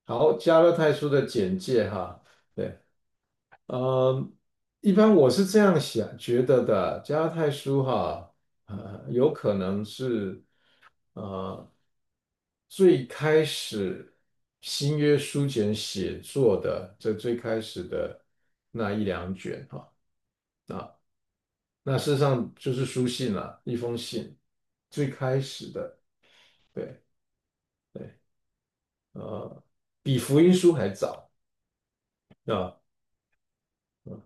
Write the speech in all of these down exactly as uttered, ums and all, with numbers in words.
好，加勒泰书的简介哈，对，呃，一般我是这样想觉得的，加勒泰书哈，呃，有可能是呃最开始新约书简写作的这最开始的那一两卷哈，啊，那事实上就是书信了，一封信，最开始的，对对，呃，比福音书还早啊。嗯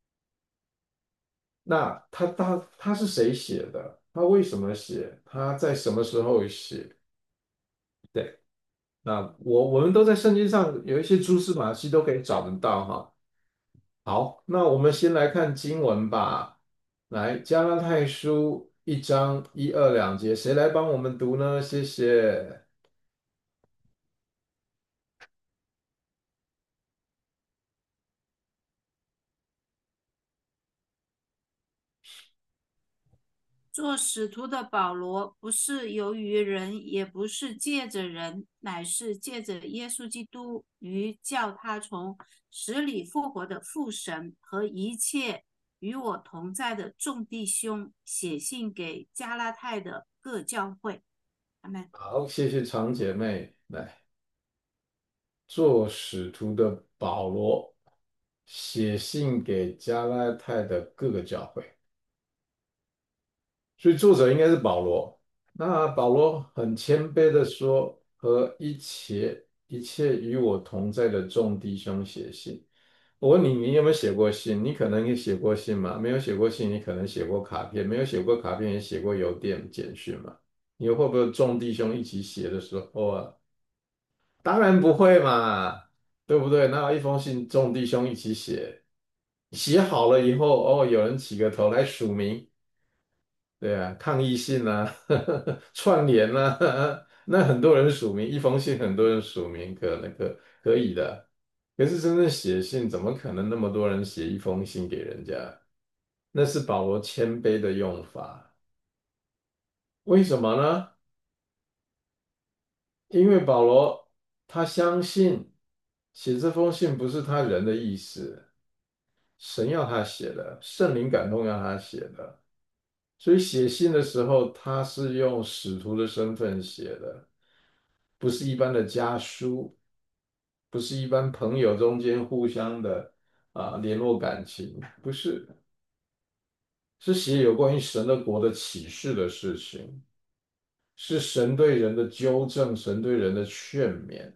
那他他他是谁写的？他为什么写？他在什么时候写？对，那我我们都在圣经上有一些蛛丝马迹都可以找得到哈。好，那我们先来看经文吧。来，加拉太书一章一二两节，谁来帮我们读呢？谢谢。 做使徒的保罗，不是由于人，也不是借着人，乃是借着耶稣基督与叫他从死里复活的父神和一切与我同在的众弟兄，写信给加拉太的各教会。阿门。 好，谢谢长姐妹。来，做使徒的保罗写信给加拉太的各个教会。所以作者应该是保罗。那保罗很谦卑的说：“和一切一切与我同在的众弟兄写信。”我问你，你有没有写过信？你可能也写过信嘛？没有写过信，你可能写过卡片；没有写过卡片，也写过邮电、简讯嘛？你会不会众弟兄一起写的时候啊？当然不会嘛，对不对？那一封信众弟兄一起写，写好了以后，哦，有人起个头来署名。对啊，抗议信啊，串联啊，那很多人署名，一封信很多人署名，可那个可以的。可是真正写信，怎么可能那么多人写一封信给人家？那是保罗谦卑的用法。为什么呢？因为保罗他相信写这封信不是他人的意思，神要他写的，圣灵感动要他写的。所以写信的时候，他是用使徒的身份写的。不是一般的家书，不是一般朋友中间互相的啊联络感情，不是，是写有关于神的国的启示的事情，是神对人的纠正，神对人的劝勉，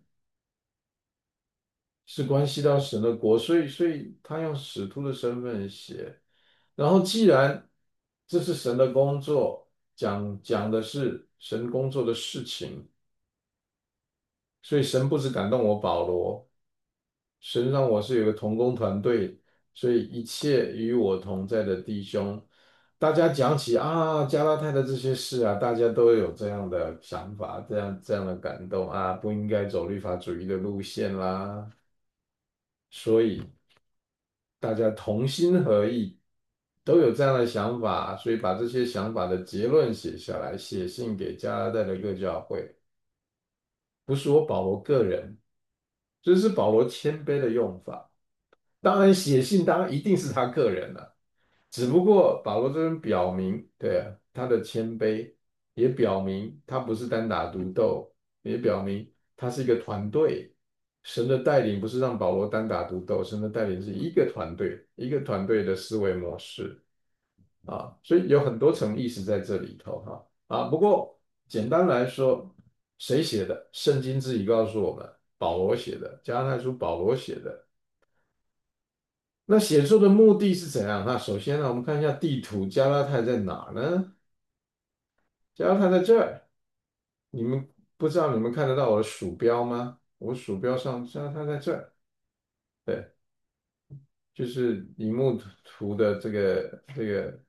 是关系到神的国，所以，所以他用使徒的身份写。然后，既然这是神的工作，讲讲的是神工作的事情，所以神不只感动我保罗。神让我是有个同工团队，所以一切与我同在的弟兄，大家讲起啊加拉太的这些事啊，大家都有这样的想法，这样这样的感动啊，不应该走律法主义的路线啦，所以大家同心合意，都有这样的想法，所以把这些想法的结论写下来，写信给加拉太的各教会，不是我保罗个人，这是保罗谦卑的用法。当然，写信当然一定是他个人了，只不过保罗这边表明，对啊，他的谦卑，也表明他不是单打独斗，也表明他是一个团队。神的带领不是让保罗单打独斗，神的带领是一个团队，一个团队的思维模式啊，所以有很多层意思在这里头哈啊。不过简单来说，谁写的？圣经自己告诉我们，保罗写的，加拉太书保罗写的。那写作的目的是怎样？那首先呢，我们看一下地图，加拉太在哪呢？加拉太在这儿，你们不知道你们看得到我的鼠标吗？我鼠标上加拉太在这儿，对，就是荧幕图图的这个这个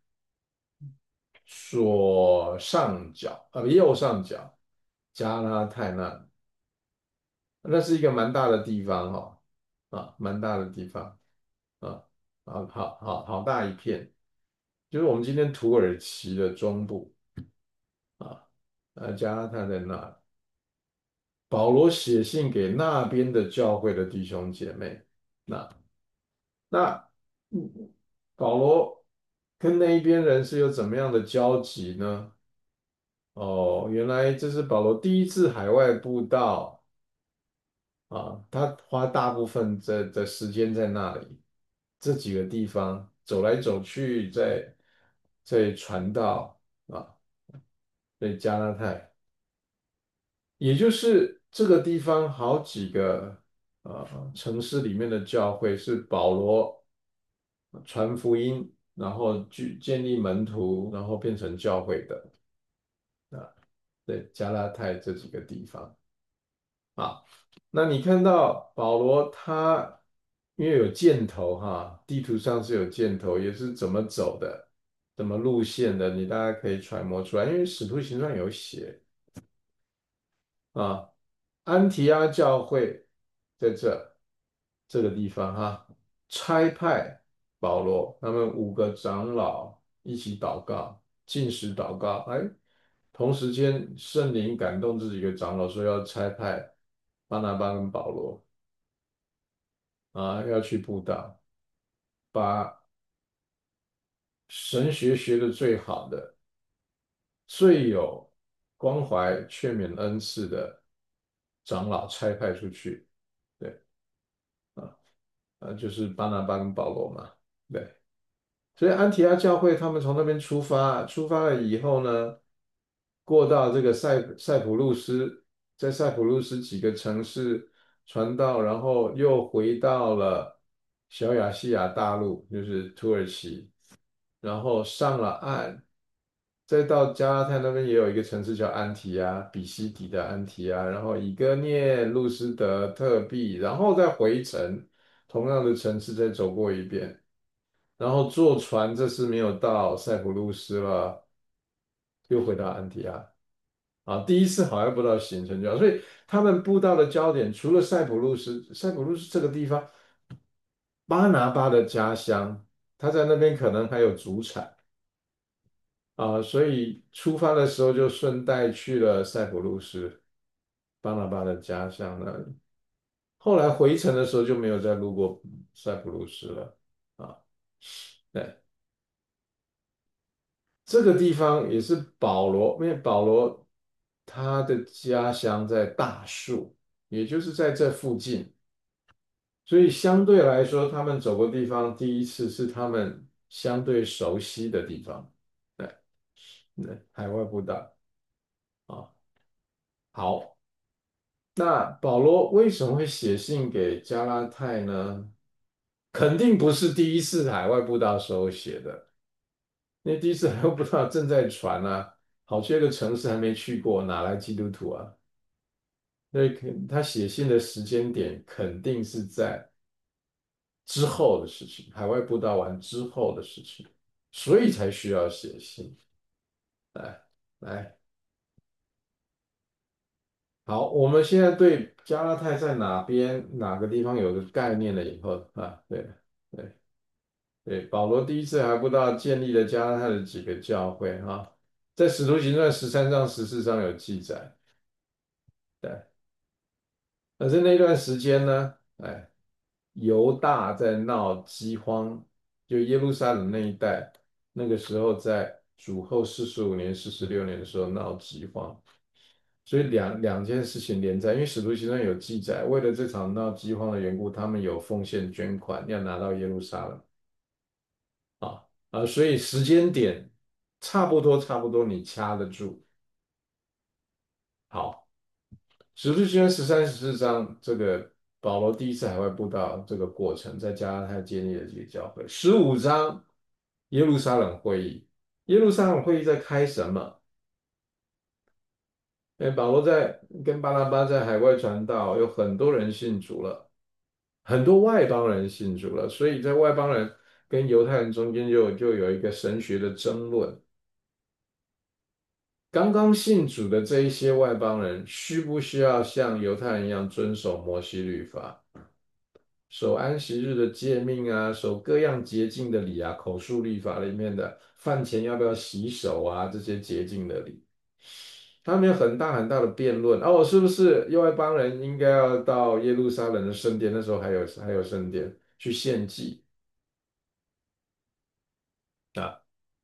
左上角，呃，右上角，加拉太那，那是一个蛮大的地方哈、啊，蛮大的地方啊，好好好好大一片，就是我们今天土耳其的中部。啊，呃，加拉太在那， 保罗写信给那边的教会的弟兄姐妹。那那嗯保罗跟那一边人是有怎么样的交集呢？哦，原来这是保罗第一次海外布道啊，他花大部分的的时间在那里，这几个地方走来走去，在在传道啊，在加拉太。也就是这个地方好几个呃城市里面的教会是保罗传福音，然后去建立门徒，然后变成教会的啊，对，加拉太这几个地方啊。那你看到保罗他因为有箭头哈，地图上是有箭头，也是怎么走的，怎么路线的，你大家可以揣摩出来，因为使徒行传有写。啊，安提阿教会在这这个地方哈，差派保罗他们五个长老一起祷告，禁食祷告，哎，同时间圣灵感动这几个长老说要差派巴拿巴跟保罗啊，要去布道，把神学学的最好的、最有关怀劝勉恩赐的长老差派出去。对。啊。呃，就是巴拿巴跟保罗嘛，对，所以安提阿教会他们从那边出发，出发了以后呢，过到这个塞塞浦路斯，在塞浦路斯几个城市传道，然后又回到了小亚细亚大陆，就是土耳其，然后上了岸，再到加拉太那边也有一个城市叫安提阿，比西底的安提阿，然后以哥念、路斯德、特庇，然后再回程，同样的城市再走过一遍，然后坐船，这次没有到塞浦路斯了，又回到安提阿。啊，第一次好像不知道行程就好，所以他们布道的焦点除了塞浦路斯，塞浦路斯这个地方，巴拿巴的家乡，他在那边可能还有祖产。啊，所以出发的时候就顺带去了塞浦路斯，巴拿巴的家乡那里。后来回程的时候就没有再路过塞浦路斯了。啊，对，这个地方也是保罗，因为保罗他的家乡在大树，也就是在这附近，所以相对来说，他们走过地方第一次是他们相对熟悉的地方。对，对，海外步道啊，好。那保罗为什么会写信给加拉太呢？肯定不是第一次海外布道时候写的，因为第一次海外布道正在传啊，好些个城市还没去过，哪来基督徒啊？所以肯他写信的时间点肯定是在之后的事情，海外布道完之后的事情，所以才需要写信。来来，好，我们现在对加拉太在哪边哪个地方有个概念了以后啊，对对。对，保罗第一次还不到建立了加拉太的几个教会哈，在使徒行传十三章、十四章有记载。对，但是那段时间呢，哎，犹大在闹饥荒，就耶路撒冷那一带，那个时候在主后四十五年、四十六年的时候闹饥荒，所以两两件事情连在，因为使徒行传有记载，为了这场闹饥荒的缘故，他们有奉献捐款，要拿到耶路撒冷。啊啊，所以时间点差不多，差不多你掐得住。好，使徒行传十三、十四章，这个保罗第一次海外布道这个过程，再加上他建立了这个教会。十五章，耶路撒冷会议，耶路撒冷会议在开什么？哎，保罗在跟巴拿巴在海外传道，有很多人信主了，很多外邦人信主了，所以在外邦人跟犹太人中间就就有一个神学的争论。刚刚信主的这一些外邦人，需不需要像犹太人一样遵守摩西律法，守安息日的诫命啊，守各样洁净的礼啊，口述律法里面的饭前要不要洗手啊，这些洁净的礼他们有很大很大的辩论哦，是不是外邦人应该要到耶路撒冷的圣殿？那时候还有还有圣殿去献祭啊，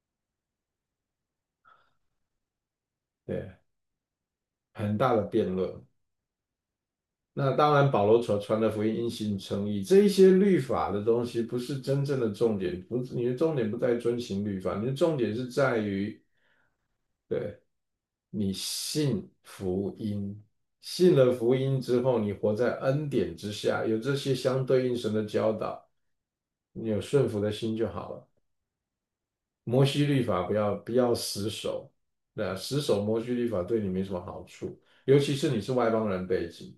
对，很大的辩论。那当然，保罗所传的福音因信称义，这一些律法的东西不是真正的重点，不，你的重点不在遵行律法，你的重点是在于，对，你信福音，信了福音之后，你活在恩典之下，有这些相对应神的教导，你有顺服的心就好了。摩西律法不要不要死守，对啊，死守摩西律法对你没什么好处，尤其是你是外邦人背景。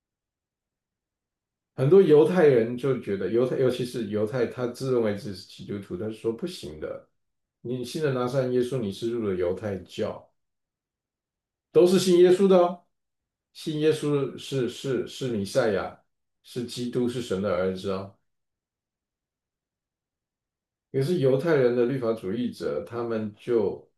很多犹太人就觉得犹太，尤其是犹太，他自认为自己是基督徒，他说不行的，你信了拿撒勒耶稣，你是入了犹太教，都是信耶稣的哦，信耶稣是是是弥赛亚，是基督，是神的儿子哦。可是犹太人的律法主义者，他们就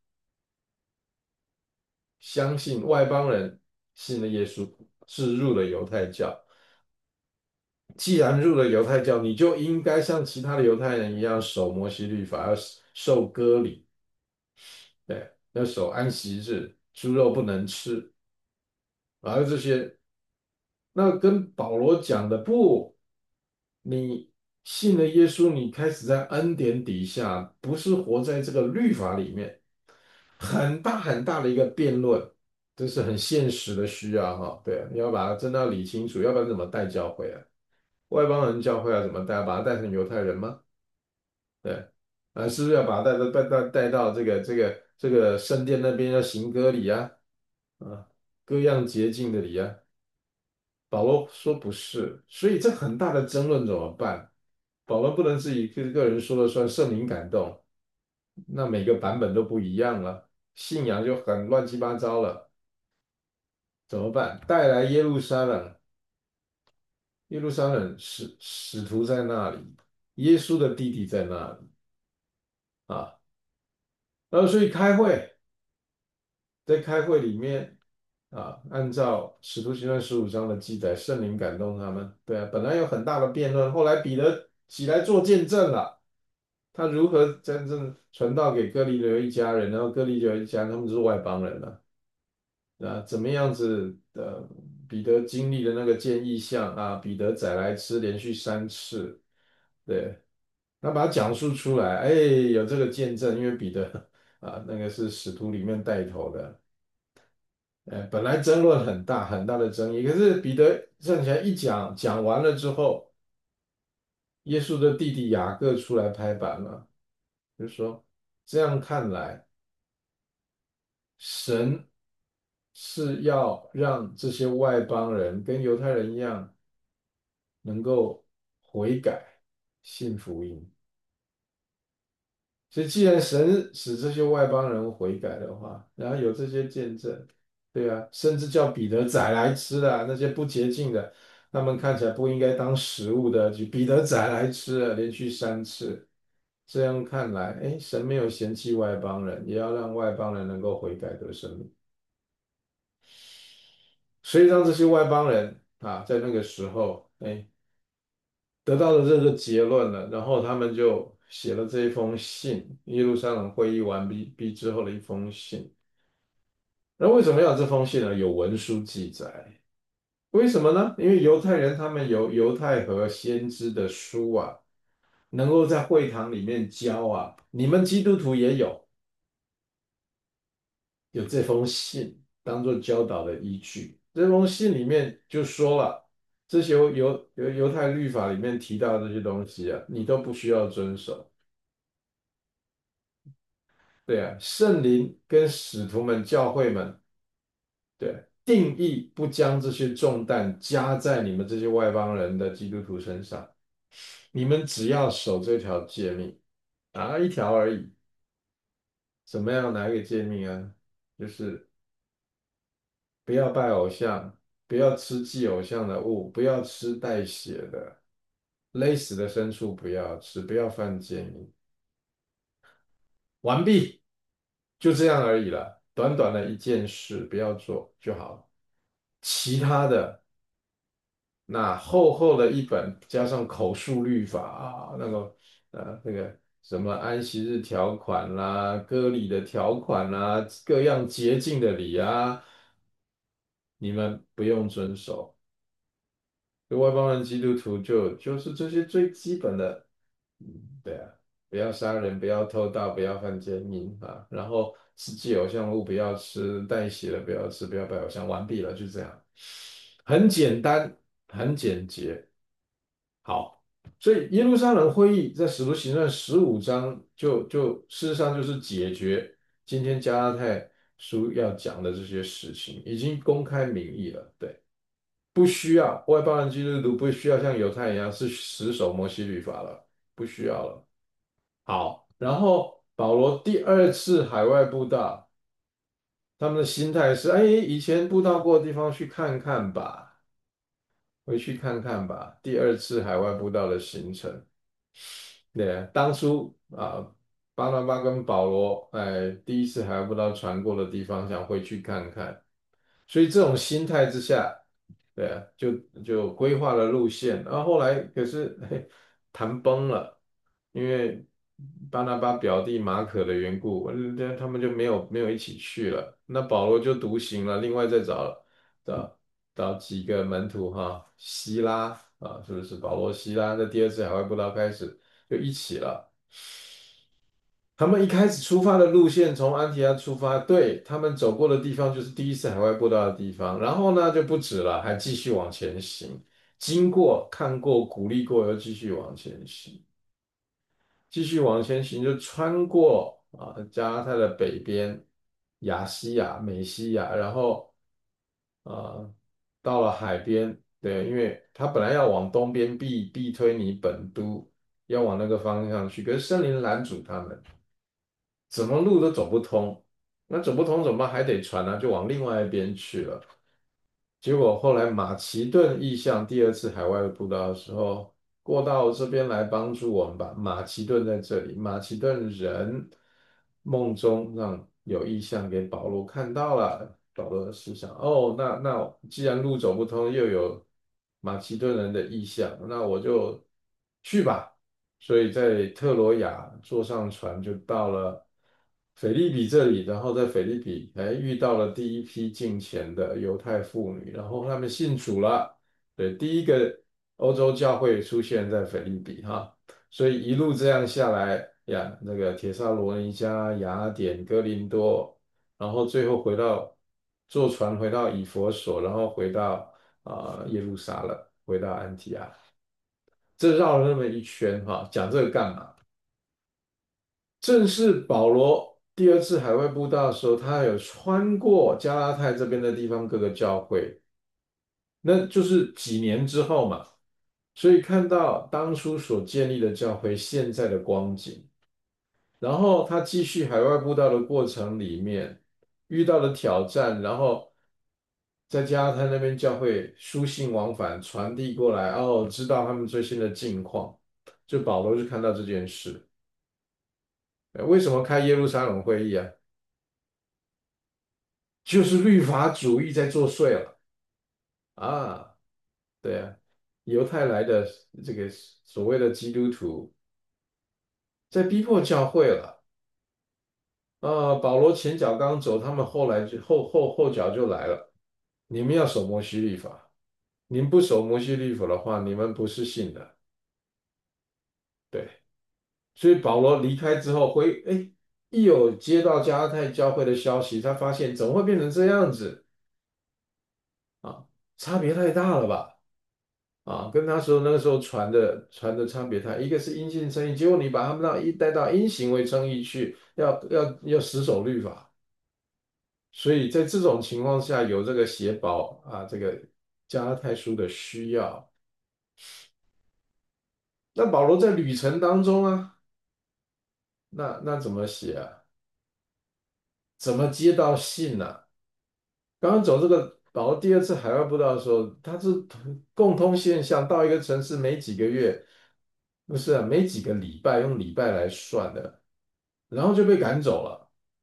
相信外邦人信了耶稣是入了犹太教，既然入了犹太教，你就应该像其他的犹太人一样守摩西律法，要受割礼。对，要守安息日，猪肉不能吃，然后这些，那跟保罗讲的不，你信了耶稣，你开始在恩典底下，不是活在这个律法里面，很大很大的一个辩论，这是很现实的需要哈。对啊，你要把它真的要理清楚，要不然怎么带教会啊？外邦人教会要怎么带？把他带成犹太人吗？对，啊，是不是要把他带到带带带到这个这个这个圣殿那边要行割礼啊？啊，各样洁净的礼啊。保罗说不是，所以这很大的争论怎么办？保罗不能自己个个人说了算，圣灵感动，那每个版本都不一样了，信仰就很乱七八糟了，怎么办？带来耶路撒冷，耶路撒冷使使徒在那里，耶稣的弟弟在那里啊，然后所以开会。在开会里面啊，按照《使徒行传》十五章的记载，圣灵感动他们。对啊，本来有很大的辩论，后来彼得起来做见证了，他如何真正传道给哥尼流一家人，然后哥尼流一家人他们都是外邦人了啊，怎么样子的？彼得经历了那个见异象啊，彼得宰来吃连续三次，对，他把它讲述出来，哎，有这个见证，因为彼得啊，那个是使徒里面带头的。呃，本来争论很大很大的争议，可是彼得站起来一讲，讲完了之后，耶稣的弟弟雅各出来拍板了，就说这样看来，神是要让这些外邦人跟犹太人一样，能够悔改，信福音。所以，既然神使这些外邦人悔改的话，然后有这些见证，对啊，甚至叫彼得宰来吃的那些不洁净的，他们看起来不应该当食物的，就彼得宰来吃了，连续三次。这样看来，哎，神没有嫌弃外邦人，也要让外邦人能够悔改得生命。所以让这些外邦人啊，在那个时候，哎，得到了这个结论了，然后他们就写了这一封信，耶路撒冷会议完毕毕之后的一封信。那为什么要有这封信呢？有文书记载。为什么呢？因为犹太人他们有犹太和先知的书啊，能够在会堂里面教啊。你们基督徒也有有这封信当做教导的依据。这封信里面就说了，这些犹犹犹太律法里面提到的这些东西啊，你都不需要遵守。对啊，圣灵跟使徒们、教会们，对，定义不将这些重担加在你们这些外邦人的基督徒身上，你们只要守这条诫命啊，一条而已。怎么样？哪一个诫命啊？就是不要拜偶像，不要吃祭偶像的物，不要吃带血的，勒死的牲畜不要吃，不要犯奸淫。完毕，就这样而已了。 短短的一件事不要做就好了。其他的那厚厚的一本，加上口述律法啊，那个呃那个什么安息日条款啦、割礼的条款啦、各样洁净的礼啊，你们不用遵守。外邦人基督徒就就是这些最基本的，嗯，对啊，不要杀人，不要偷盗，不要犯奸淫啊，然后吃祭偶像物不要吃，带血的不要吃，不要拜偶像，完毕了，就这样，很简单，很简洁。好，所以耶路撒冷会议在使徒行传十五章就就事实上就是解决今天加拉太书要讲的这些事情，已经公开明义了，对。不需要外邦人基督徒不需要像犹太人一样是死守摩西律法了，不需要了。好，然后保罗第二次海外布道，他们的心态是：哎，以前布道过的地方去看看吧，回去看看吧。第二次海外布道的行程，对，当初啊，巴拿巴跟保罗，哎，第一次海外布道传过的地方，想回去看看。所以这种心态之下，对啊，就就规划了路线，然后后来可是嘿谈崩了，因为巴拿巴表弟马可的缘故，嗯他们就没有没有一起去了。那保罗就独行了，另外再找找找几个门徒哈，希拉啊，是不是？保罗、希拉在第二次海外布道开始就一起了。他们一开始出发的路线从安提阿出发，对，他们走过的地方就是第一次海外布道的地方，然后呢就不止了，还继续往前行，经过、看过、鼓励过，又继续往前行，继续往前行就穿过啊加拉太的北边，亚细亚、美西亚，然后啊到了海边，对，因为他本来要往东边避避推尼本都，要往那个方向去，可是圣灵拦阻他们。怎么路都走不通，那走不通怎么办？还得船呢、就往另外一边去了。结果后来马其顿意向第二次海外布道的时候，过到这边来帮助我们吧。马其顿在这里，马其顿人梦中让有意向给保罗看到了，保罗的思想哦，那那既然路走不通，又有马其顿人的意向，那我就去吧。所以在特罗亚坐上船就到了腓立比这里，然后在腓立比哎遇到了第一批敬虔的犹太妇女，然后他们信主了。对，第一个欧洲教会出现在腓立比哈，所以一路这样下来呀，那个铁萨罗尼迦、雅典、哥林多，然后最后回到坐船回到以弗所，然后回到啊、呃耶路撒冷，回到安提阿。这绕了那么一圈哈，讲这个干嘛？正是保罗第二次海外布道的时候，他有穿过加拉太这边的地方各个教会，那就是几年之后嘛，所以看到当初所建立的教会现在的光景，然后他继续海外布道的过程里面遇到的挑战，然后在加拉太那边教会书信往返传递过来，哦，知道他们最新的境况，就保罗就看到这件事。呃为什么开耶路撒冷会议啊？就是律法主义在作祟了啊！对啊，犹太来的这个所谓的基督徒在逼迫教会了啊！保罗前脚刚走，他们后来就后后后脚就来了。你们要守摩西律法，你们不守摩西律法的话，你们不是信的。对，所以保罗离开之后回，哎，一有接到加拉太教会的消息，他发现怎么会变成这样子啊？差别太大了吧？啊，跟他说那个时候传的传的差别太，一个是因信称义，结果你把他们到一带到因行为称义去，要要要死守律法，所以在这种情况下，有这个写保啊，这个加拉太书的需要。那保罗在旅程当中啊，那那怎么写啊？怎么接到信呢、啊？刚刚走这个保罗第二次海外布道的时候，他是共通现象，到一个城市没几个月，不是啊，没几个礼拜，用礼拜来算的。然后就被赶走了。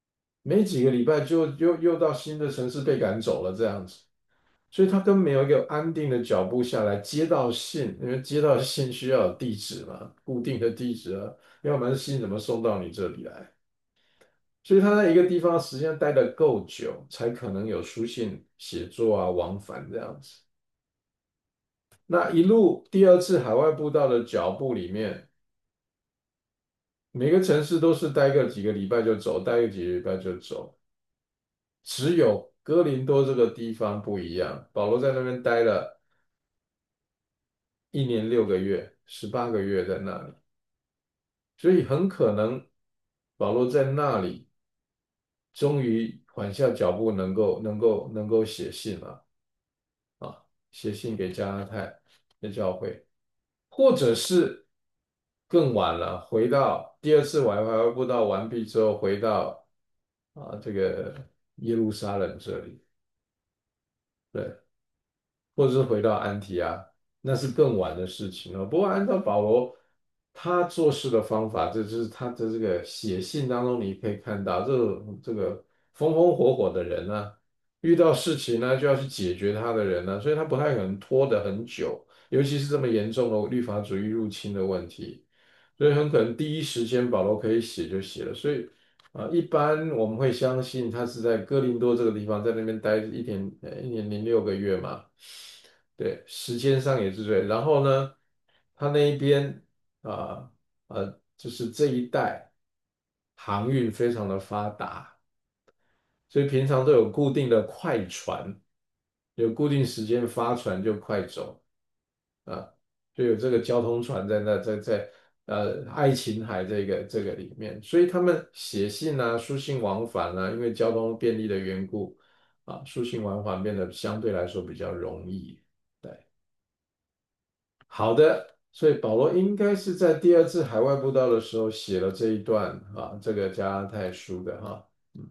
没几个礼拜就又又到新的城市被赶走了这样子，所以他根本没有一个安定的脚步下来接到信，因为接到信需要有地址嘛，固定的地址啊，要不然信怎么送到你这里来？所以他在一个地方时间待得够久，才可能有书信写作啊往返这样子。那一路第二次海外布道的脚步里面，每个城市都是待个几个礼拜就走，待个几个礼拜就走。只有哥林多这个地方不一样，保罗在那边待了一年六个月，十八个月在那里，所以很可能保罗在那里终于缓下脚步，能够能够能够写信了啊，写信给加拉太的教会，或者是更晚了，回到第二次海外布道完毕之后，回到啊这个耶路撒冷这里。对。或者是回到安提阿，那是更晚的事情了。不过按照保罗他做事的方法，这就是他的这个写信当中，你可以看到这个这个风风火火的人呢、遇到事情呢就要去解决他的人呢、所以他不太可能拖得很久，尤其是这么严重的律法主义入侵的问题，所以很可能第一时间保罗可以写就写了，所以。啊，一般我们会相信他是在哥林多这个地方，在那边待一年，呃一年零六个月嘛。对，时间上也是对。然后呢，他那一边啊呃，就是这一带航运非常的发达，所以平常都有固定的快船，有固定时间发船就快走啊，就有这个交通船在那在在呃爱琴海这个这个里面，所以他们写信啊、书信往返啊，因为交通便利的缘故啊，书信往返变得相对来说比较容易。对。好的，所以保罗应该是在第二次海外布道的时候写了这一段啊，这个加拉太书的哈。嗯，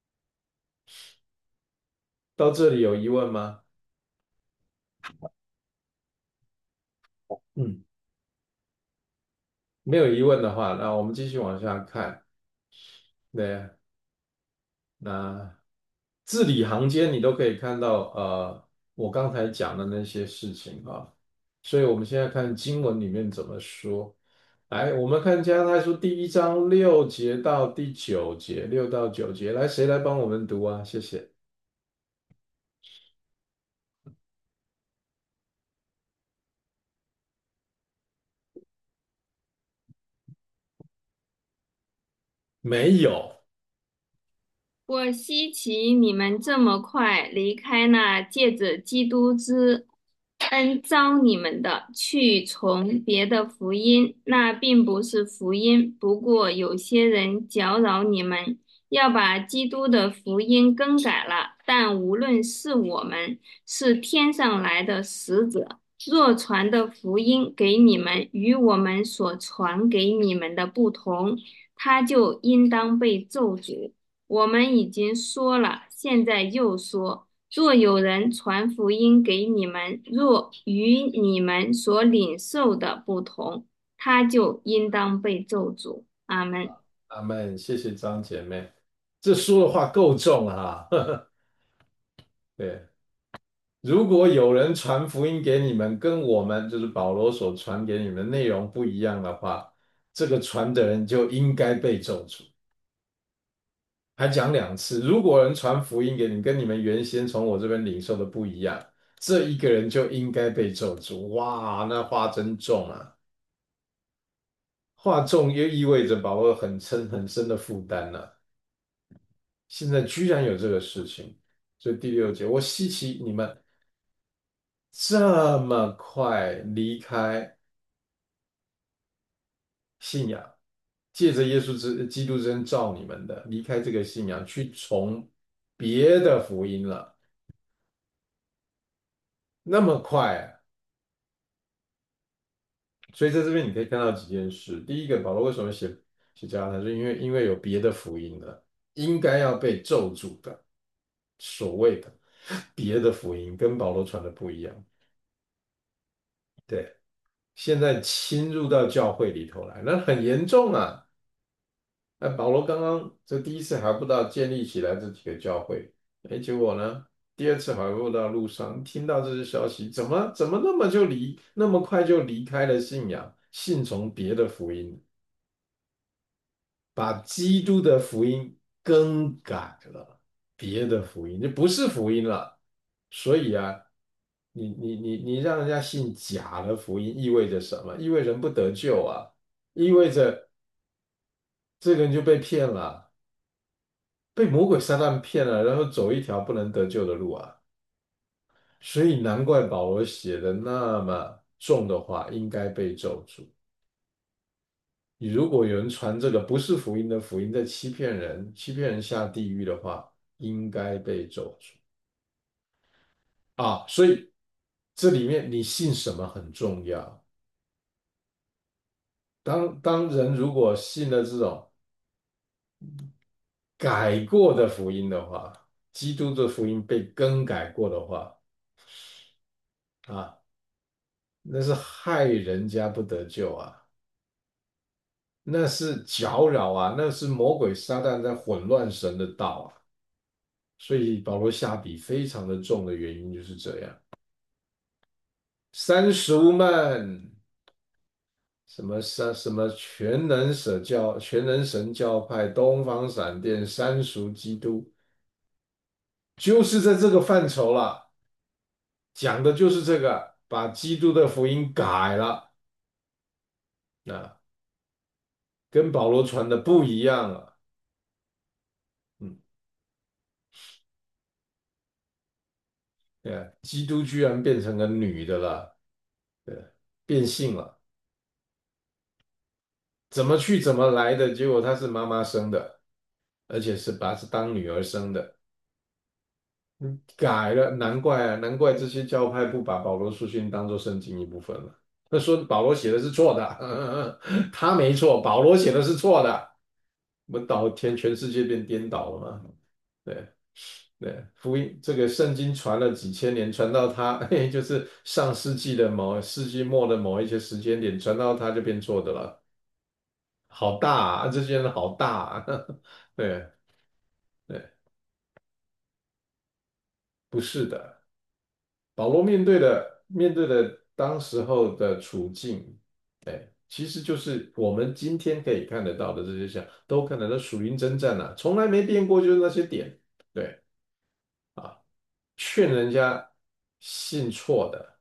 到这里有疑问吗？嗯，没有疑问的话，那我们继续往下看。对，那字里行间你都可以看到，呃，我刚才讲的那些事情啊。所以我们现在看经文里面怎么说。来，我们看加拉太书第一章六节到第九节，六到九节。来，谁来帮我们读啊？谢谢。没有。 我希奇你们这么快离开那借着基督之恩招你们的，去从别的福音，那并不是福音。不过有些人搅扰你们，要把基督的福音更改了。但无论是我们，是天上来的使者，若传的福音给你们与我们所传给你们的不同，他就应当被咒诅。我们已经说了，现在又说：若有人传福音给你们，若与你们所领受的不同，他就应当被咒诅。阿门。 阿门，谢谢张姐妹，这说的话够重哈、对，如果有人传福音给你们，跟我们就是保罗所传给你们的内容不一样的话，这个传的人就应该被咒诅。还讲两次，如果有人传福音给你，跟你们原先从我这边领受的不一样，这一个人就应该被咒诅。哇，那话真重啊！话重又意味着保罗很深很深的负担呢、现在居然有这个事情，所以第六节，我希奇你们这么快离开信仰，借着耶稣之基督真召你们的，离开这个信仰，去从别的福音了，那么快啊！所以在这边你可以看到几件事。第一个，保罗为什么写写加拉太书？因为因为有别的福音了，应该要被咒诅的所谓的别的福音，跟保罗传的不一样。对。现在侵入到教会里头来，那很严重啊！ 哎，保罗刚刚这第一次还不到建立起来这几个教会，哎，结果呢，第二次还不到路上，听到这些消息，怎么怎么那么就离那么快就离开了信仰，信从别的福音，把基督的福音更改了，别的福音就不是福音了。所以啊，你你你你让人家信假的福音，意味着什么？意味着人不得救啊，意味着这个人就被骗了。被魔鬼撒旦骗了，然后走一条不能得救的路啊！所以难怪保罗写的那么重的话，应该被咒诅。你如果有人传这个不是福音的福音，在欺骗人、欺骗人下地狱的话，应该被咒诅啊！所以这里面你信什么很重要。当当人如果信了这种改过的福音的话，基督的福音被更改过的话啊。那是害人家不得救啊，那是搅扰啊，那是魔鬼撒旦在混乱神的道啊。所以保罗下笔非常的重的原因就是这样。三叔们，什么三什么全能者教、全能神教派、东方闪电、三叔基督，就是在这个范畴了，讲的就是这个，把基督的福音改了，啊，跟保罗传的不一样了。嗯。对，基督居然变成个女的了，对，变性了，怎么去怎么来的？结果她是妈妈生的，而且是把她当女儿生的，嗯，改了，难怪啊，难怪这些教派不把保罗书信当作圣经一部分了。他说保罗写的是错的，嗯嗯嗯，他没错，保罗写的是错的，我们导天全世界变颠倒了嘛？对。对，福音这个圣经传了几千年，传到他，嘿，就是上世纪的某世纪末的某一些时间点，传到他就变错的了。好大啊，这些人好大啊。对对，不是的，保罗面对的面对的当时候的处境，哎，其实就是我们今天可以看得到的这些像都看得到属灵征战啊，从来没变过，就是那些点，对啊，劝人家信错的。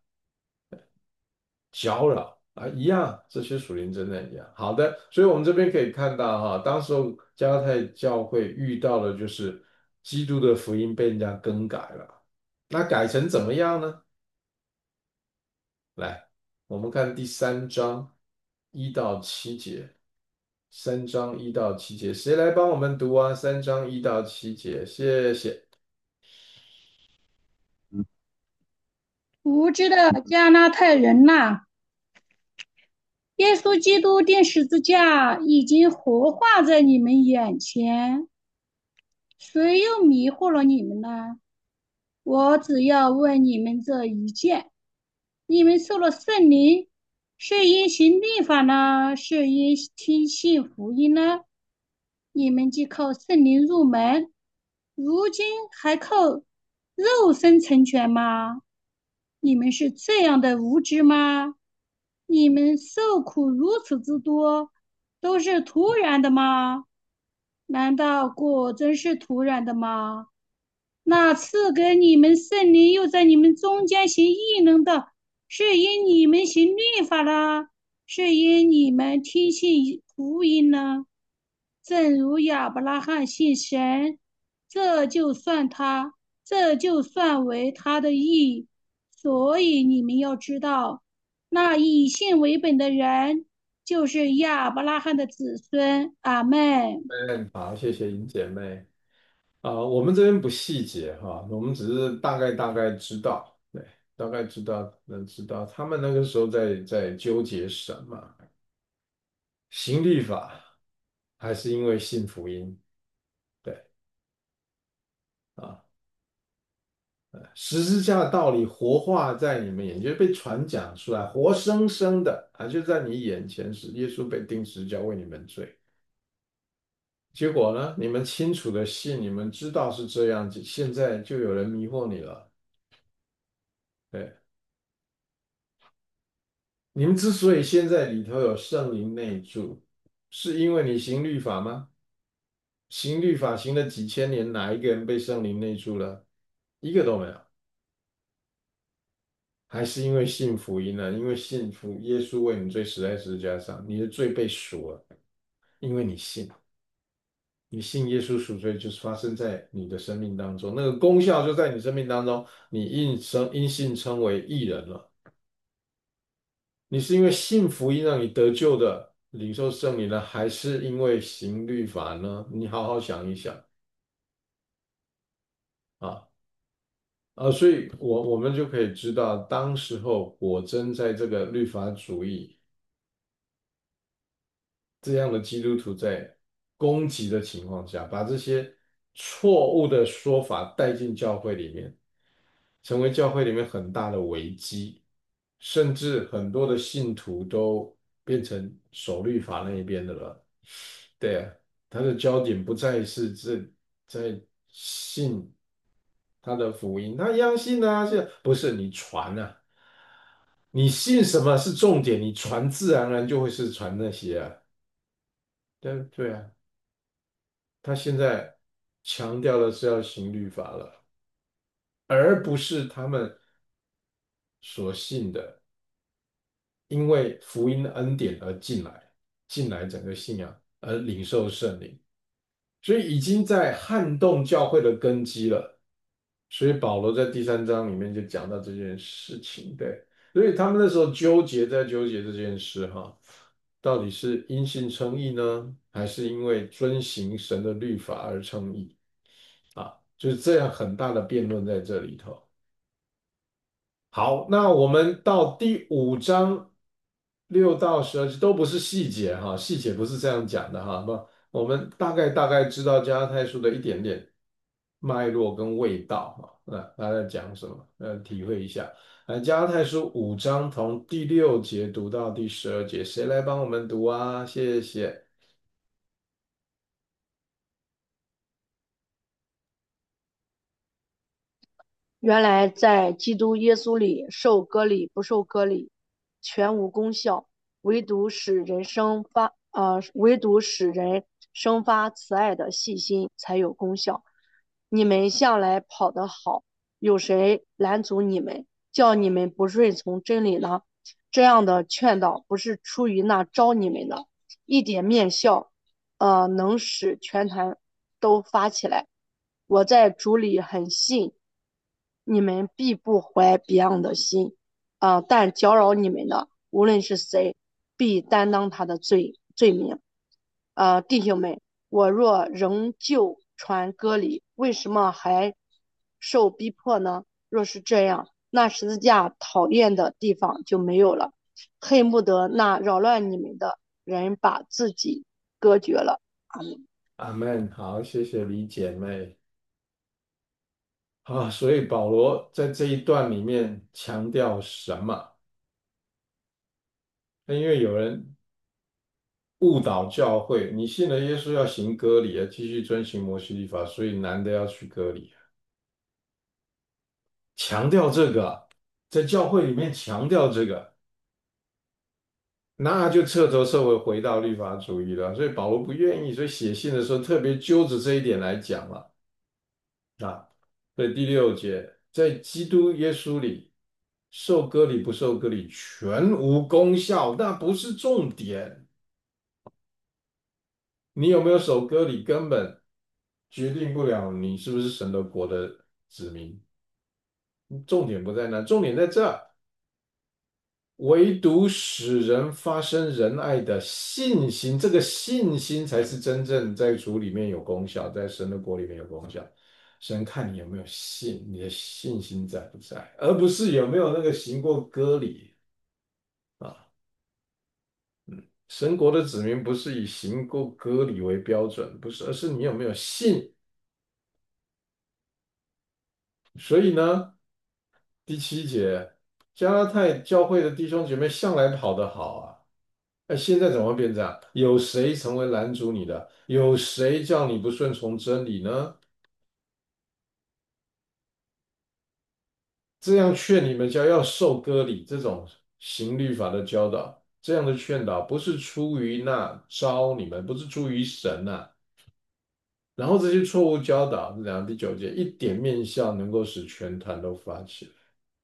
搅扰啊，一样，这些属灵真的一样。好的，所以我们这边可以看到哈，当时候加拉太教会遇到的就是基督的福音被人家更改了，那改成怎么样呢？来，我们看第三章一到七节，三章一到七节，谁来帮我们读啊？三章一到七节，谢谢。 无知的加拉太人呐、耶稣基督钉十字架已经活化在你们眼前，谁又迷惑了你们呢？我只要问你们这一件：你们受了圣灵，是因行律法呢，是因听信福音呢？你们既靠圣灵入门，如今还靠肉身成全吗？你们是这样的无知吗？你们受苦如此之多，都是突然的吗？难道果真是突然的吗？那赐给你们圣灵又在你们中间行异能的，是因你们行律法啦，是因你们听信福音呢？正如亚伯拉罕信神，这就算他，这就算为他的义。所以你们要知道，那以信为本的人，就是亚伯拉罕的子孙。阿门。 嗯，好，谢谢莹姐妹。啊、我们这边不细节哈，我们只是大概大概知道，对，大概知道能知道他们那个时候在在纠结什么，行律法还是因为信福音，对啊，十字架的道理活化在你们眼前，被传讲出来，活生生的啊，就在你眼前时，耶稣被钉十字架为你们罪， 结果呢，你们清楚的信，你们知道是这样，现在就有人迷惑你了。对，你们之所以现在里头有圣灵内住，是因为你行律法吗？行律法行了几千年，哪一个人被圣灵内住了？一个都没有。还是因为信福音呢？因为信福耶稣为你罪死在十字架上，你的罪被赎了，因为你信。你信耶稣赎罪，就是发生在你的生命当中，那个功效就在你生命当中，你因生因信称为义人了。你是因为信福音让你得救的，领受圣灵呢，还是因为行律法呢？你好好想一想啊啊！所以我我们就可以知道，当时候果真在这个律法主义这样的基督徒在攻击的情况下，把这些错误的说法带进教会里面。成为教会里面很大的危机，甚至很多的信徒都变成守律法那一边的了。对啊，他的焦点不再是这在信他的福音，他一样信啊，是不是你传啊？你信什么是重点，你传自然而然就会是传那些啊。对对啊，他现在强调的是要行律法了，而不是他们所信的。因为福音的恩典而进来，进来整个信仰而领受圣灵，所以已经在撼动教会的根基了。所以保罗在第三章里面就讲到这件事情，对，所以他们那时候纠结在纠结这件事哈，到底是因信称义呢，还是因为遵行神的律法而称义啊？就是这样很大的辩论在这里头。好，那我们到第五章六到十二节都不是细节哈，细节不是这样讲的哈。不，我们大概大概知道加拉太书的一点点脉络跟味道哈。那他在讲什么？呃，体会一下。来，加拉太书五章从第六节读到第十二节，谁来帮我们读啊？谢谢。 原来在基督耶稣里受割礼不受割礼，全无功效，唯独使人生发呃，唯独使人生发慈爱的细心才有功效。你们向来跑得好，有谁拦阻你们，叫你们不顺从真理呢？这样的劝导不是出于那招你们的，一点面笑，呃，能使全团都发起来。我在主里很信。你们必不怀别样的心，啊、呃但搅扰你们的，无论是谁，必担当他的罪罪名。呃，弟兄们，我若仍旧传割礼，为什么还受逼迫呢？若是这样，那十字架讨厌的地方就没有了，恨不得那扰乱你们的人把自己隔绝了。阿门。 阿门。好，谢谢李姐妹。啊，所以保罗在这一段里面强调什么？那因为有人误导教会，你信了耶稣要行割礼啊，继续遵行摩西律法，所以男的要去割礼啊，强调这个啊，在教会里面强调这个，那就彻头彻尾回到律法主义了。所以保罗不愿意，所以写信的时候特别揪着这一点来讲了啊。所以第六节，在基督耶稣里受割礼不受割礼全无功效，那不是重点。你有没有守割礼，根本决定不了你是不是神的国的子民。重点不在那，重点在这，唯独使人发生仁爱的信心，这个信心才是真正在主里面有功效，在神的国里面有功效。神看你有没有信，你的信心在不在，而不是有没有那个行过割礼啊。神国的子民不是以行过割礼为标准，不是，而是你有没有信。所以呢，第七节，加拉太教会的弟兄姐妹向来跑得好啊， 哎，现在怎么会变这样？有谁成为拦阻你的？有谁叫你不顺从真理呢？这样劝你们家要受割礼，这种行律法的教导，这样的劝导不是出于那招你们，不是出于神呐、然后这些错误教导，是讲第九节，一点面相能够使全团都发起来，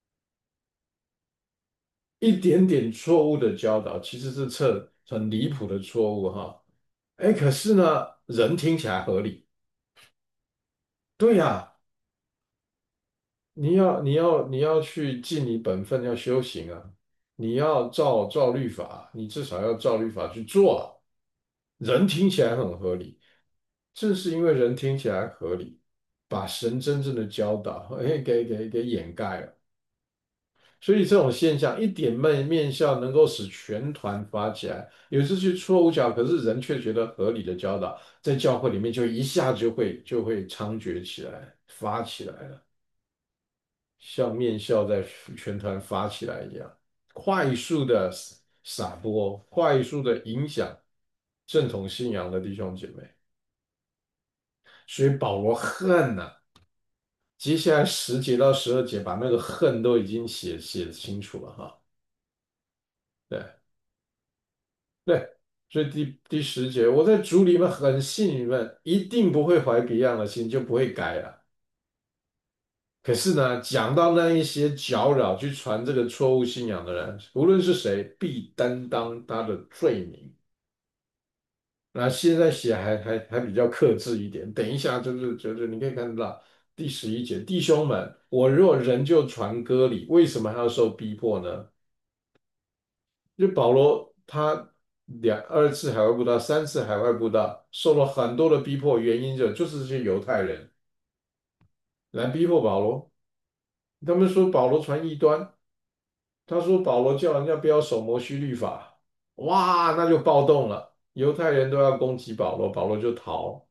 一点点错误的教导其实是测很离谱的错误哈。哎，可是呢，人听起来合理。对呀，你要你要你要去尽你本分，要修行啊，你要照照律法，你至少要照律法去做啊。人听起来很合理，正是因为人听起来合理，把神真正的教导，哎，给给给掩盖了。所以这种现象一点面面相能够使全团发起来，有这些错误教，可是人却觉得合理的教导，在教会里面就一下就会就会猖獗起来，发起来了。像面笑在全团发起来一样，快速的撒播，快速的影响正统信仰的弟兄姐妹。所以保罗恨呐、接下来十节到十二节把那个恨都已经写写清楚了哈。对对，所以第第十节，我在主里面很信你们，一定不会怀别样的心，就不会改了。可是呢，讲到那一些搅扰去传这个错误信仰的人，无论是谁，必担当他的罪名。那现在写还还还比较克制一点，等一下就是就是你可以看到第十一节，弟兄们，我若仍旧传割礼，为什么还要受逼迫呢？就保罗他两二次海外布道，三次海外布道，受了很多的逼迫，原因就就是这些犹太人来逼迫保罗，他们说保罗传异端。他说保罗叫人家不要守摩西律法，哇，那就暴动了，犹太人都要攻击保罗，保罗就逃。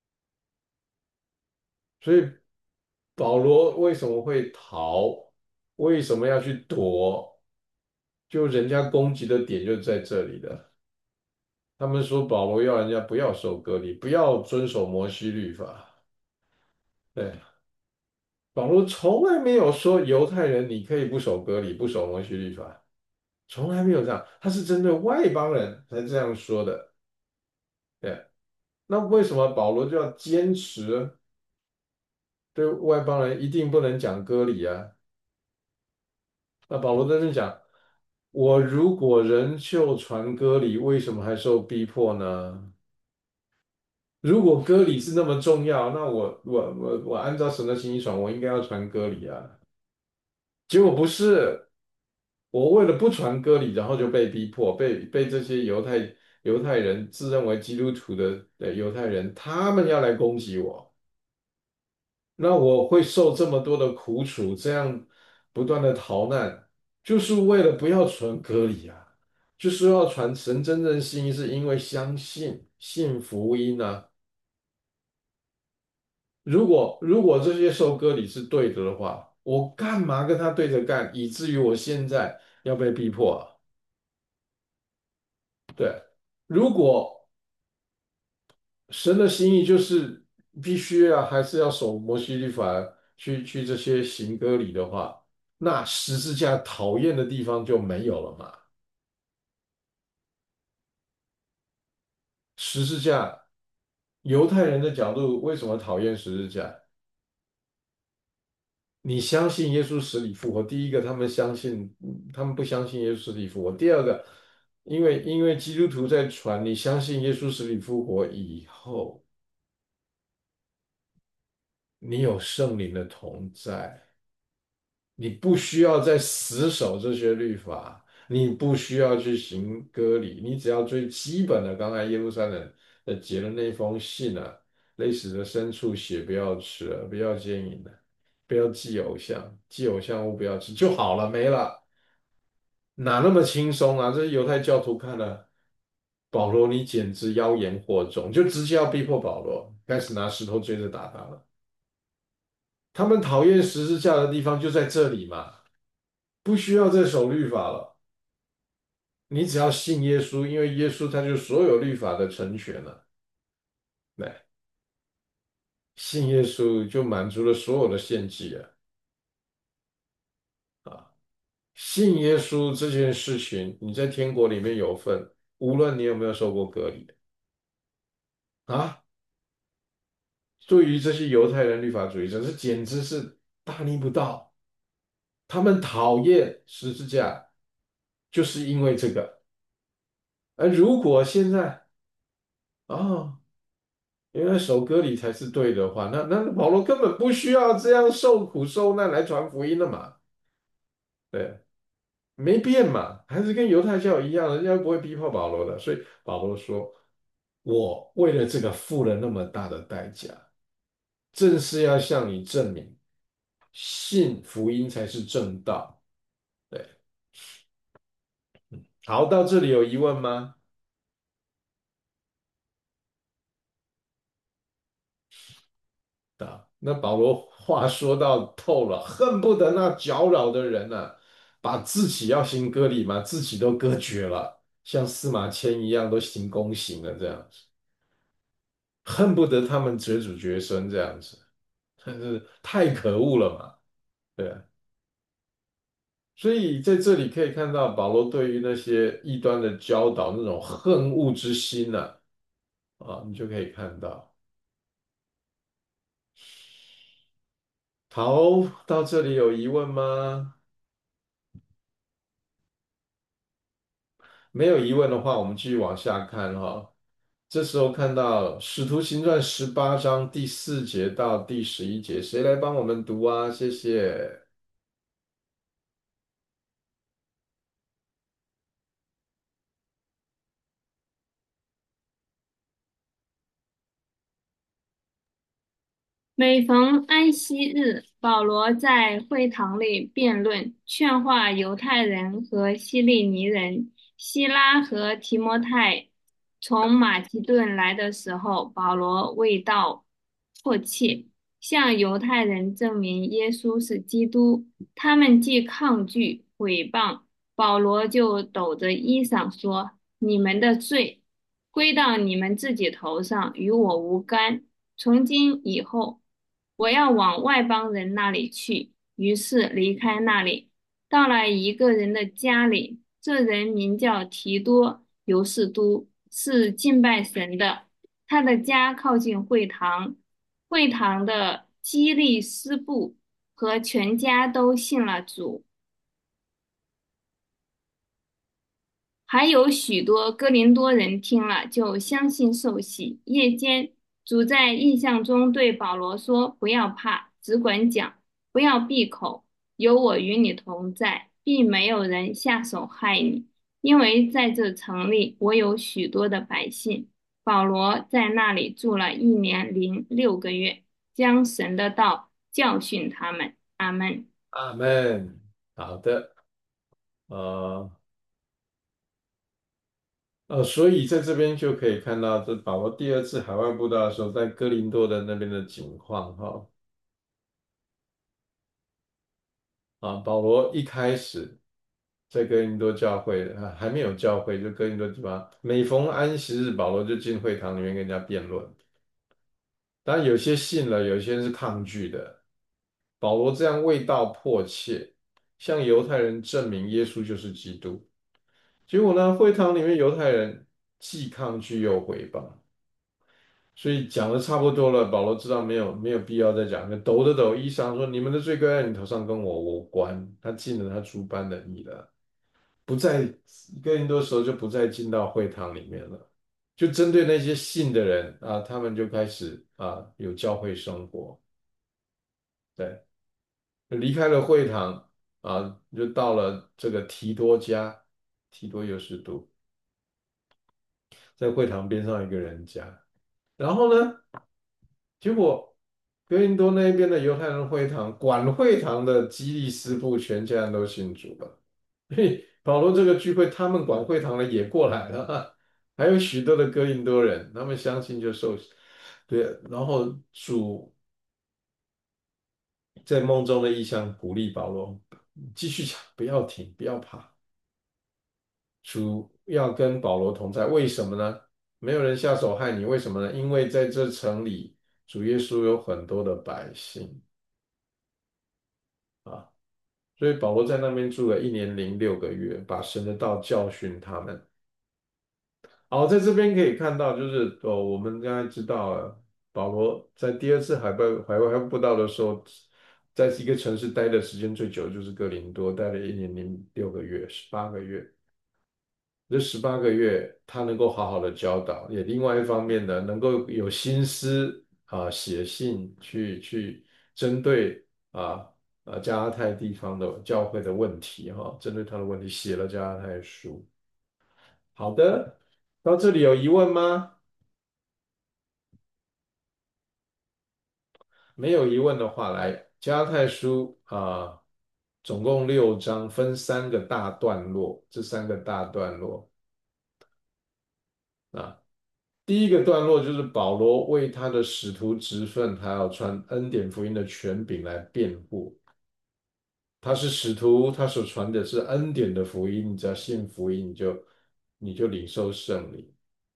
所以保罗为什么会逃？为什么要去躲？就人家攻击的点就在这里了。他们说保罗要人家不要守割礼，不要遵守摩西律法。对，保罗从来没有说犹太人你可以不守割礼，不守摩西律法，从来没有这样。他是针对外邦人才这样说的。对，那为什么保罗就要坚持对外邦人一定不能讲割礼啊？那保罗在这讲，我如果仍旧传割礼，为什么还受逼迫呢？如果割礼是那么重要，那我我我我按照神的心意传，我应该要传割礼啊。结果不是，我为了不传割礼，然后就被逼迫，被被这些犹太犹太人自认为基督徒的的犹太人，他们要来攻击我。那我会受这么多的苦楚，这样不断的逃难，就是为了不要传割礼啊，就是要传神真正心意，是因为相信信福音啊。如果如果这些受割礼是对的的话，我干嘛跟他对着干，以至于我现在要被逼迫啊？对，如果神的心意就是必须啊，还是要守摩西律法去去这些行割礼的话，那十字架讨厌的地方就没有了嘛。十字架，犹太人的角度为什么讨厌十字架？你相信耶稣死里复活，第一个他们相信，嗯他们不相信耶稣死里复活。第二个，因为因为基督徒在传，你相信耶稣死里复活以后，你有圣灵的同在。你不需要再死守这些律法，你不需要去行割礼，你只要最基本的，刚才耶路撒冷的结的那封信啊，累死的牲畜血不要吃了，不要奸淫了，不要祭偶像，祭偶像物不要吃就好了，没了，哪那么轻松啊？这些犹太教徒看了，保罗你简直妖言惑众，就直接要逼迫保罗，开始拿石头追着打他了。他们讨厌十字架的地方就在这里嘛。不需要再守律法了。 你只要信耶稣，因为耶稣他就所有律法的成全了。对，信耶稣就满足了所有的献祭了啊！信耶稣这件事情，你在天国里面有份，无论你有没有受过割礼啊。对于这些犹太人律法主义者，这简直是大逆不道。他们讨厌十字架，就是因为这个。而如果现在啊，原来守割礼才是对的话，那那保罗根本不需要这样受苦受难来传福音的嘛？对，没变嘛，还是跟犹太教一样的，人家不会逼迫保罗的。所以保罗说：“我为了这个付了那么大的代价，正是要向你证明，信福音才是正道。”对，好，到这里有疑问吗？啊，那保罗话说到透了，恨不得那搅扰的人呢、把自己要行割礼嘛，自己都割绝了，像司马迁一样都行宫刑了这样子，恨不得他们绝子绝孙这样子，真是太可恶了嘛，对啊。所以在这里可以看到保罗对于那些异端的教导那种恨恶之心呢、啊，你就可以看到。好，到这里有疑问吗？没有疑问的话，我们继续往下看哈。这时候看到《使徒行传》十八章第四节到第十一节，谁来帮我们读啊？谢谢。 每逢安息日，保罗在会堂里辩论，劝化犹太人和希利尼人。希拉和提摩太从马其顿来的时候，保罗为道迫切，向犹太人证明耶稣是基督。他们既抗拒毁谤，保罗就抖着衣裳说：“你们的罪归到你们自己头上，与我无干。从今以后。”我要往外邦人那里去。于是离开那里，到了一个人的家里。这人名叫提多尤士都，是敬拜神的。他的家靠近会堂，会堂的基利斯布和全家都信了主。还有许多哥林多人听了，就相信受洗。夜间，主在异象中对保罗说：“不要怕，只管讲，不要闭口，有我与你同在，并没有人下手害你，因为在这城里我有许多的百姓。”保罗在那里住了一年零六个月，将神的道教训他们。阿门。 阿门。好的，呃呃，所以在这边就可以看到，这保罗第二次海外布道的时候，在哥林多的那边的情况哈。啊，保罗一开始在哥林多教会啊，还没有教会，就哥林多地方，每逢安息日，保罗就进会堂里面跟人家辩论。当然有些信了，有些是抗拒的。保罗这样为道迫切，向犹太人证明耶稣就是基督。结果呢，会堂里面犹太人既抗拒又毁谤，所以讲的差不多了。保罗知道没有没有必要再讲，就抖了抖衣裳说：“你们的罪归在你头上，跟我无关。”他尽了他诸般的义了。不再更多时候就不再进到会堂里面了，就针对那些信的人啊，他们就开始啊有教会生活，对，离开了会堂啊，就到了这个提多家，提多又是都，在会堂边上一个人家，然后呢，结果哥林多那边的犹太人会堂管会堂的基利斯布全家人都信主了。嘿，保罗这个聚会，他们管会堂的也过来了，还有许多的哥林多人，他们相信就受洗。对，然后主在梦中的意象鼓励保罗继续讲，不要停，不要怕。 主要跟保罗同在，为什么呢？没有人下手害你，为什么呢？因为在这城里，主耶稣有很多的百姓啊，所以保罗在那边住了一年零六个月，把神的道教训他们。好，在这边可以看到，就是哦，我们刚才知道了，保罗在第二次海外海外布道的时候，在一个城市待的时间最久就是哥林多，待了一年零六个月，十八个月。这十八个月，他能够好好的教导，也另外一方面呢，能够有心思啊，写信去去针对啊啊加拉太地方的教会的问题哈、针对他的问题写了加拉太书。好的，到这里有疑问吗？没有疑问的话，来加拉太书啊，总共六章，分三个大段落，这三个大段落啊。第一个段落就是保罗为他的使徒职分，还有传恩典福音的权柄来辩护。他是使徒，他所传的是恩典的福音，你只要信福音，你就你就领受圣灵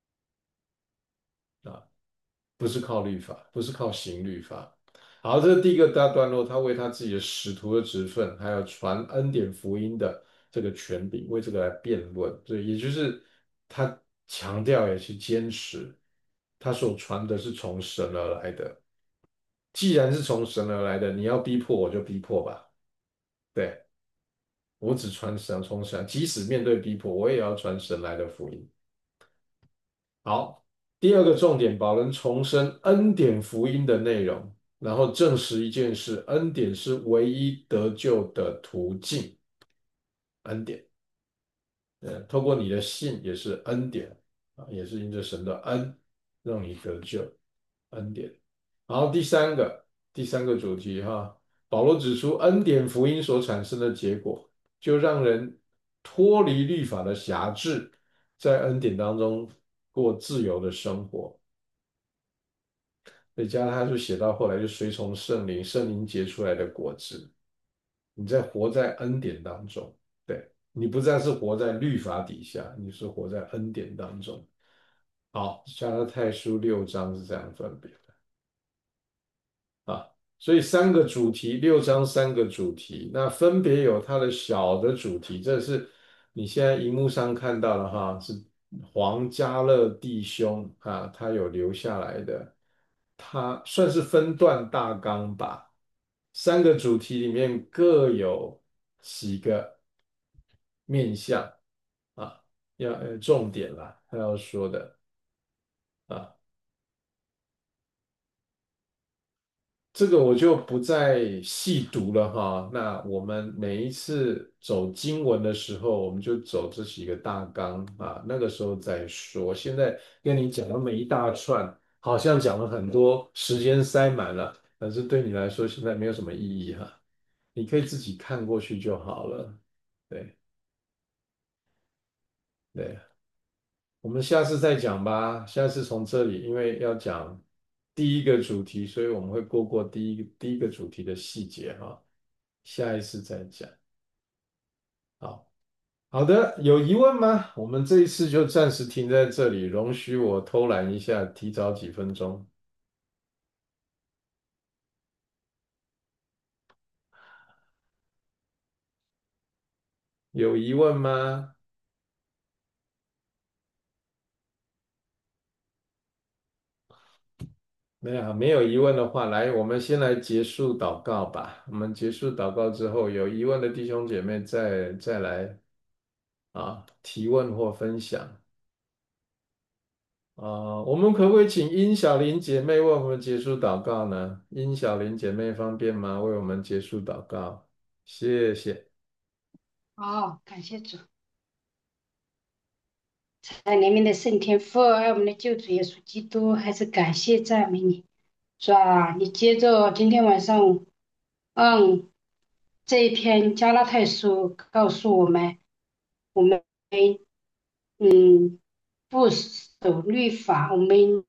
啊，不是靠律法，不是靠行律法。好，这是第一个大段落，他为他自己的使徒的职分，还有传恩典福音的这个权柄，为这个来辩论。所以也就是他强调也去坚持，他所传的是从神而来的。既然是从神而来的，你要逼迫我就逼迫吧。对，我只传神从神，即使面对逼迫，我也要传神来的福音。好，第二个重点，保罗重申恩典福音的内容，然后证实一件事：恩典是唯一得救的途径。恩典，呃，透过你的信也是恩典啊，也是因着神的恩让你得救，恩典。然后第三个，第三个主题哈，保罗指出恩典福音所产生的结果，就让人脱离律法的辖制，在恩典当中过自由的生活。所以加拉太书写到后来就随从圣灵，圣灵结出来的果子，你在活在恩典当中，对，你不再是活在律法底下，你是活在恩典当中。好，加拉太书六章是这样分别的啊，所以三个主题，六章三个主题，那分别有它的小的主题，这是你现在荧幕上看到的哈，是黄家乐弟兄啊，他有留下来的，他算是分段大纲吧。三个主题里面各有几个面向啊，要呃重点啦，他要说的啊，这个我就不再细读了哈。那我们每一次走经文的时候，我们就走这几个大纲啊，那个时候再说。现在跟你讲了每一大串，好像讲了很多，时间塞满了，但是对你来说现在没有什么意义哈。你可以自己看过去就好了。对对。我们下次再讲吧。下次从这里，因为要讲第一个主题，所以我们会过过第一个第一个主题的细节哈。下一次再讲。好，好的，有疑问吗？我们这一次就暂时停在这里，容许我偷懒一下，提早几分钟。有疑问吗？没有，没有疑问的话，来，我们先来结束祷告吧。我们结束祷告之后，有疑问的弟兄姐妹再再来啊提问或分享。啊，我们可不可以请殷小玲姐妹为我们结束祷告呢？殷小玲姐妹方便吗？为我们结束祷告，谢谢。 好，感谢主，在怜悯的圣天父，爱我们的救主耶稣基督，还是感谢赞美你，是吧？你接着今天晚上，嗯，这一篇加拉太书告诉我们，我们嗯不守律法，我们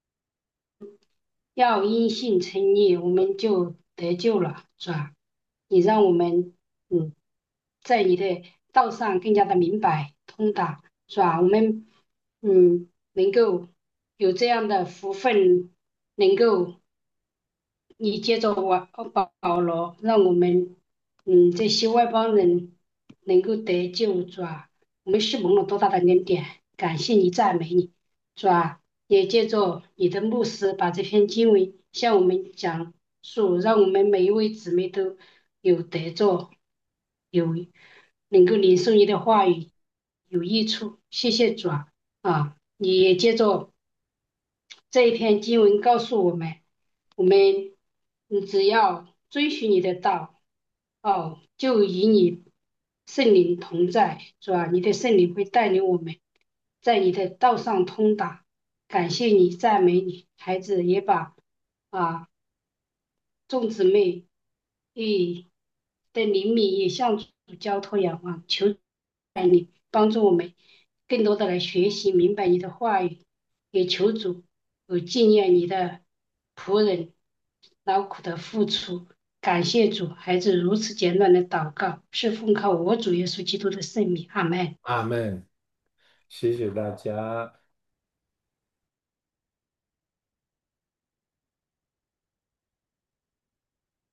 要因信称义，我们就得救了，是吧？你让我们嗯，在你的道上更加的明白， 通达，是吧？我们嗯能够有这样的福分，能够你接着我保保罗，让我们嗯这些外邦人能够得救，是吧？我们是蒙了多大的恩典，感谢你，赞美你，是吧？也借着你的牧师把这篇经文向我们讲述，让我们每一位姊妹都有得着，有能够领受你的话语，有益处。谢谢主啊！啊，你也借着这一篇经文告诉我们，我们你只要遵循你的道，哦，就与你圣灵同在，是吧？你的圣灵会带领我们在你的道上通达。感谢你，赞美你，孩子也把啊众姊妹诶的灵敏也向主交托仰望，求带领帮助我们更多的来学习明白你的话语，也求主有纪念你的仆人劳苦的付出。感谢主，孩子如此简短的祷告，是奉靠我主耶稣基督的圣名，阿门。 阿门。谢谢大家。